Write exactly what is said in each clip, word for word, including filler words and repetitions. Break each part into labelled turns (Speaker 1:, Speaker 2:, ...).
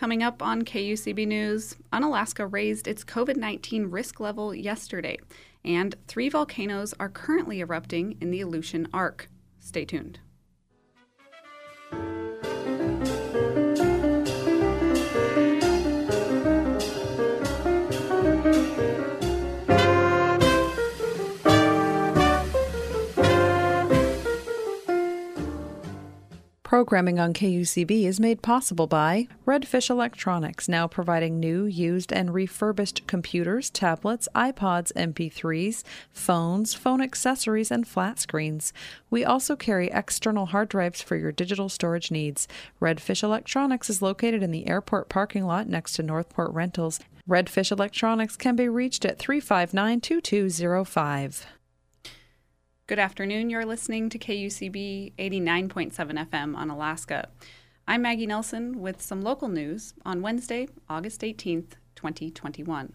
Speaker 1: Coming up on K U C B News, Unalaska raised its COVID nineteen risk level yesterday, and three volcanoes are currently erupting in the Aleutian Arc. Stay tuned.
Speaker 2: Programming on K U C B is made possible by Redfish Electronics, now providing new, used, and refurbished computers, tablets, iPods, M P threes, phones, phone accessories, and flat screens. We also carry external hard drives for your digital storage needs. Redfish Electronics is located in the airport parking lot next to Northport Rentals. Redfish Electronics can be reached at three five nine, two two zero five.
Speaker 1: Good afternoon. You're listening to K U C B eighty-nine point seven F M on Alaska. I'm Maggie Nelson with some local news on Wednesday, August eighteenth, twenty twenty-one.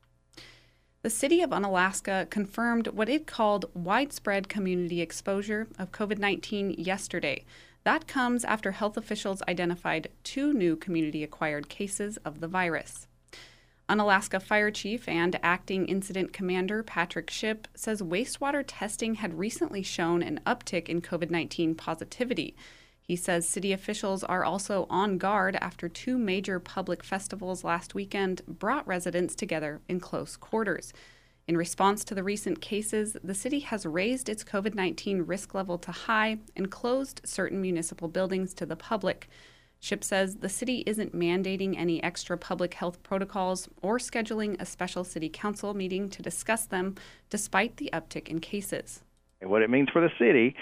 Speaker 1: The city of Unalaska confirmed what it called widespread community exposure of COVID nineteen yesterday. That comes after health officials identified two new community-acquired cases of the virus. Unalaska Fire Chief and Acting Incident Commander Patrick Shipp says wastewater testing had recently shown an uptick in COVID nineteen positivity. He says city officials are also on guard after two major public festivals last weekend brought residents together in close quarters. In response to the recent cases, the city has raised its COVID nineteen risk level to high and closed certain municipal buildings to the public. Shipp says the city isn't mandating any extra public health protocols or scheduling a special city council meeting to discuss them, despite the uptick in cases.
Speaker 3: What it means for the city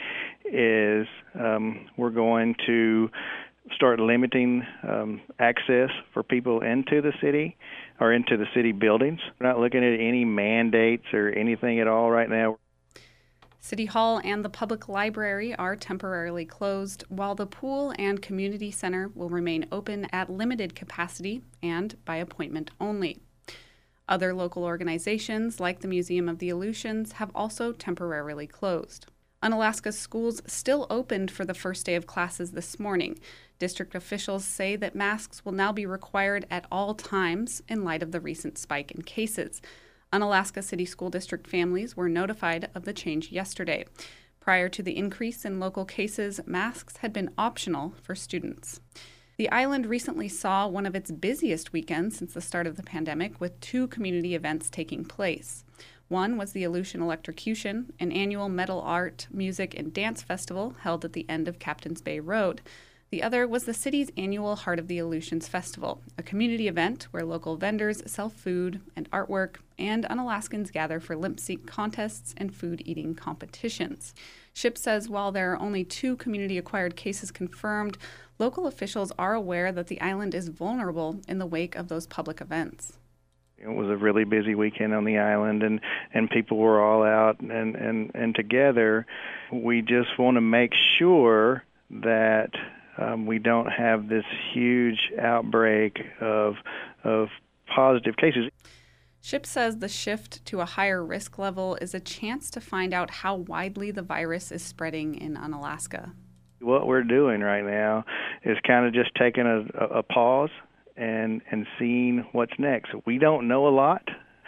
Speaker 3: is um, we're going to start limiting um, access for people into the city or into the city buildings. We're not looking at any mandates or anything at all right now.
Speaker 1: City Hall and the public library are temporarily closed, while the pool and community center will remain open at limited capacity and by appointment only. Other local organizations, like the Museum of the Aleutians, have also temporarily closed. Unalaska's schools still opened for the first day of classes this morning. District officials say that masks will now be required at all times in light of the recent spike in cases. Unalaska City School District families were notified of the change yesterday. Prior to the increase in local cases, masks had been optional for students. The island recently saw one of its busiest weekends since the start of the pandemic, with two community events taking place. One was the Aleutian Electrocution, an annual metal art, music, and dance festival held at the end of Captain's Bay Road. The other was the city's annual Heart of the Aleutians Festival, a community event where local vendors sell food and artwork, and Unalaskans gather for lip-sync contests and food-eating competitions. Shipp says while there are only two community-acquired cases confirmed, local officials are aware that the island is vulnerable in the wake of those public events.
Speaker 3: It was a really busy weekend on the island, and, and people were all out and, and, and together. We just want to make sure that Um, we don't have this huge outbreak of of positive cases.
Speaker 1: Shipp says the shift to a higher risk level is a chance to find out how widely the virus is spreading in Unalaska.
Speaker 3: What we're doing right now is kind of just taking a, a pause and, and seeing what's next. We don't know a lot,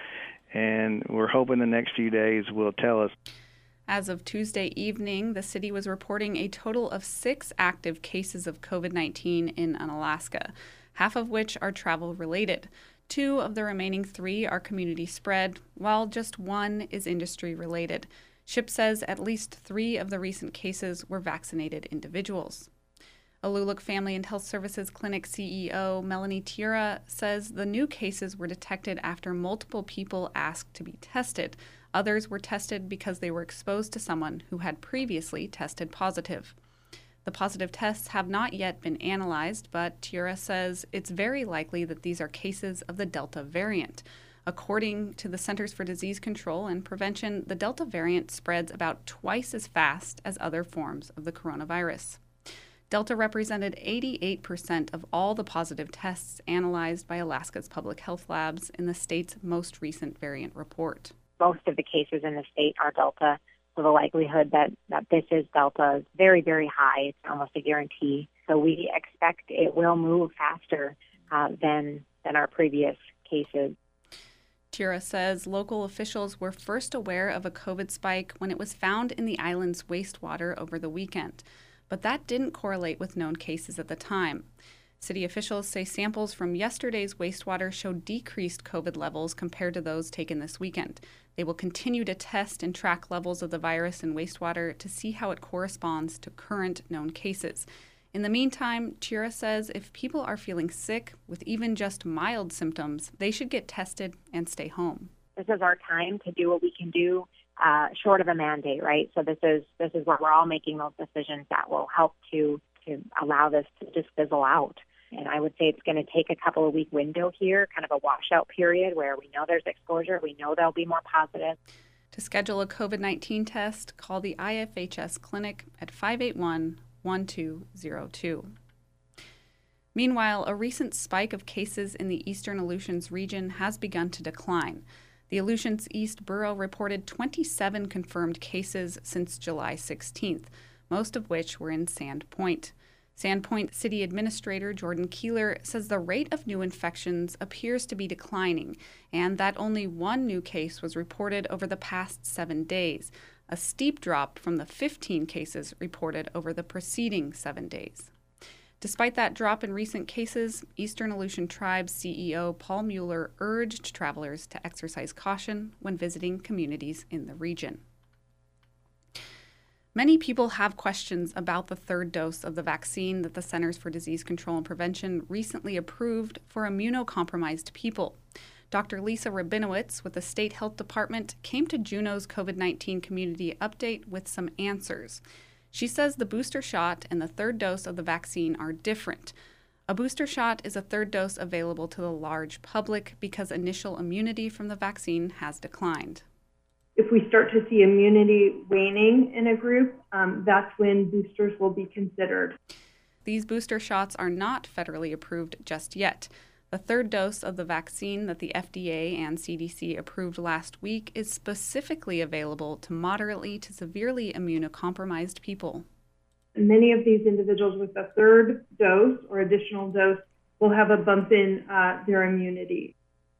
Speaker 3: and we're hoping the next few days will tell us.
Speaker 1: As of Tuesday evening, the city was reporting a total of six active cases of COVID nineteen in Unalaska, half of which are travel-related. Two of the remaining three are community spread, while just one is industry-related. Shipp says at least three of the recent cases were vaccinated individuals. Aluluk Family and Health Services Clinic C E O Melanie Tiura says the new cases were detected after multiple people asked to be tested. Others were tested because they were exposed to someone who had previously tested positive. The positive tests have not yet been analyzed, but Tiura says it's very likely that these are cases of the Delta variant. According to the Centers for Disease Control and Prevention, the Delta variant spreads about twice as fast as other forms of the coronavirus. Delta represented eighty-eight percent of all the positive tests analyzed by Alaska's public health labs in the state's most recent variant report.
Speaker 4: Most of the cases in the state are Delta, so the likelihood that, that this is Delta is very, very high. It's almost a guarantee. So we expect it will move faster uh, than than our previous cases.
Speaker 1: Tira says local officials were first aware of a COVID spike when it was found in the island's wastewater over the weekend, but that didn't correlate with known cases at the time. City officials say samples from yesterday's wastewater showed decreased COVID levels compared to those taken this weekend. They will continue to test and track levels of the virus in wastewater to see how it corresponds to current known cases. In the meantime, Tira says if people are feeling sick with even just mild symptoms, they should get tested and stay home.
Speaker 4: This is our time to do what we can do uh, short of a mandate, right? So this is this is where we're all making those decisions that will help to, to allow this to just fizzle out. And I would say it's going to take a couple of week window here, kind of a washout period where we know there's exposure, we know there'll be more positive.
Speaker 1: To schedule a COVID nineteen test, call the I F H S clinic at five eight one, one two zero two. Meanwhile, a recent spike of cases in the Eastern Aleutians region has begun to decline. The Aleutians East Borough reported twenty-seven confirmed cases since July sixteenth, most of which were in Sand Point. Sandpoint City Administrator Jordan Keeler says the rate of new infections appears to be declining and that only one new case was reported over the past seven days, a steep drop from the fifteen cases reported over the preceding seven days. Despite that drop in recent cases, Eastern Aleutian Tribe C E O Paul Mueller urged travelers to exercise caution when visiting communities in the region. Many people have questions about the third dose of the vaccine that the Centers for Disease Control and Prevention recently approved for immunocompromised people. Doctor Lisa Rabinowitz with the State Health Department came to Juneau's COVID nineteen Community Update with some answers. She says the booster shot and the third dose of the vaccine are different. A booster shot is a third dose available to the large public because initial immunity from the vaccine has declined.
Speaker 5: If we start to see immunity waning in a group, um, that's when boosters will be considered.
Speaker 1: These booster shots are not federally approved just yet. The third dose of the vaccine that the F D A and C D C approved last week is specifically available to moderately to severely immunocompromised people.
Speaker 5: Many of these individuals with a third dose or additional dose will have a bump in uh, their immunity.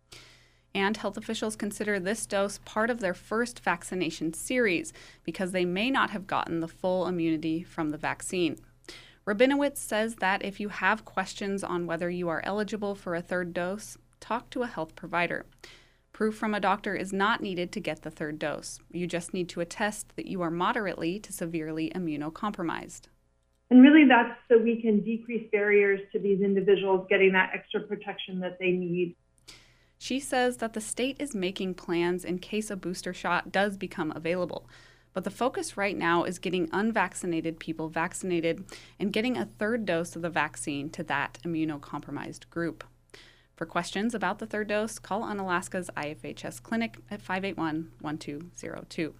Speaker 1: And health officials consider this dose part of their first vaccination series because they may not have gotten the full immunity from the vaccine. Rabinowitz says that if you have questions on whether you are eligible for a third dose, talk to a health provider. Proof from a doctor is not needed to get the third dose. You just need to attest that you are moderately to severely immunocompromised.
Speaker 5: And really that's so we can decrease barriers to these individuals getting that extra protection that they need.
Speaker 1: She says that the state is making plans in case a booster shot does become available. But the focus right now is getting unvaccinated people vaccinated and getting a third dose of the vaccine to that immunocompromised group. For questions about the third dose, call Unalaska's I F H S clinic at five eight one, one two zero two.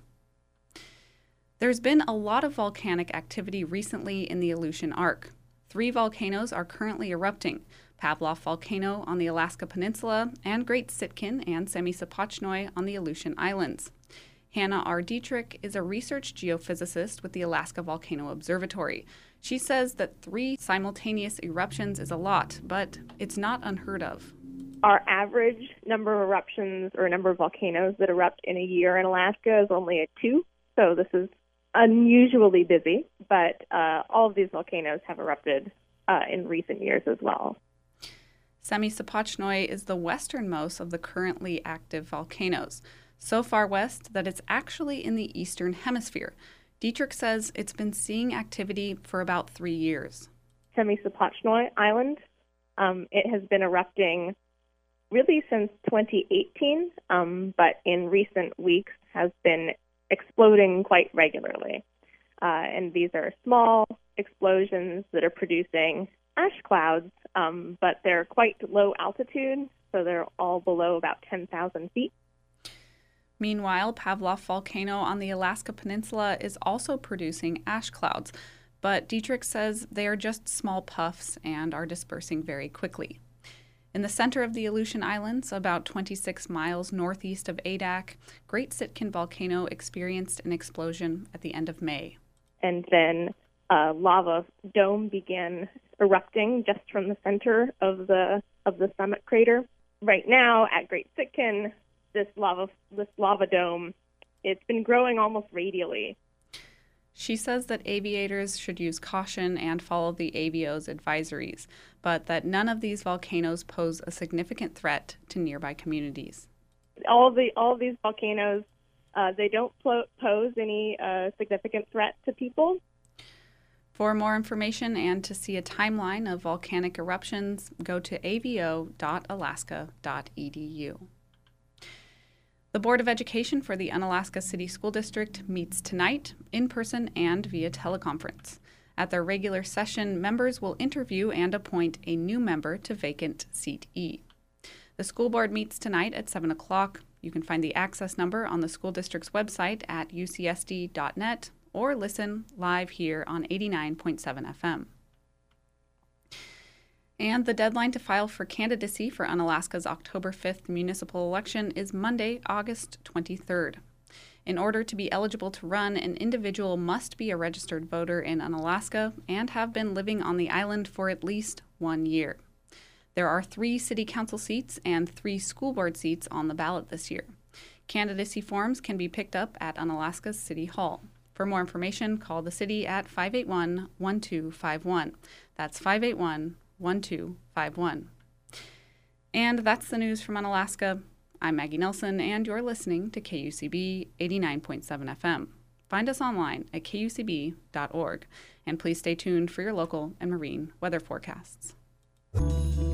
Speaker 1: There's been a lot of volcanic activity recently in the Aleutian Arc. Three volcanoes are currently erupting: Pavlov Volcano on the Alaska Peninsula and Great Sitkin and Semisopochnoi on the Aleutian Islands. Hannah R. Dietrich is a research geophysicist with the Alaska Volcano Observatory. She says that three simultaneous eruptions is a lot, but it's not unheard of.
Speaker 6: Our average number of eruptions or number of volcanoes that erupt in a year in Alaska is only at two, so this is unusually busy, but uh, all of these volcanoes have erupted uh, in recent years as well.
Speaker 1: Semisopochnoi is the westernmost of the currently active volcanoes, so far west that it's actually in the eastern hemisphere. Dietrich says it's been seeing activity for about three years.
Speaker 6: Semisopochnoi Island, um, it has been erupting really since twenty eighteen, um, but in recent weeks has been exploding quite regularly. Uh, and these are small explosions that are producing ash clouds, um, but they're quite low altitude, so they're all below about ten thousand feet.
Speaker 1: Meanwhile, Pavlov Volcano on the Alaska Peninsula is also producing ash clouds, but Dietrich says they are just small puffs and are dispersing very quickly. In the center of the Aleutian Islands, about twenty-six miles northeast of Adak, Great Sitkin Volcano experienced an explosion at the end of May.
Speaker 6: And then a lava dome began erupting just from the center of the of the summit crater. Right now at Great Sitkin, this lava this lava dome, it's been growing almost radially.
Speaker 1: She says that aviators should use caution and follow the A V O's advisories, but that none of these volcanoes pose a significant threat to nearby communities.
Speaker 6: All the all of these volcanoes, uh, they don't plo- pose any uh, significant threat to people.
Speaker 1: For more information and to see a timeline of volcanic eruptions, go to a v o dot alaska dot e d u. The Board of Education for the Unalaska City School District meets tonight, in person and via teleconference. At their regular session, members will interview and appoint a new member to vacant seat E. The school board meets tonight at seven o'clock. You can find the access number on the school district's website at u c s d dot net or listen live here on eighty-nine point seven F M. And the deadline to file for candidacy for Unalaska's October fifth municipal election is Monday, August twenty-third. In order to be eligible to run, an individual must be a registered voter in Unalaska and have been living on the island for at least one year. There are three city council seats and three school board seats on the ballot this year. Candidacy forms can be picked up at Unalaska's City Hall. For more information, call the city at five eight one, one two five one. That's five eight one, one two five one. And that's the news from Unalaska. I'm Maggie Nelson, and you're listening to K U C B eighty-nine point seven F M. Find us online at k u c b dot org, and please stay tuned for your local and marine weather forecasts.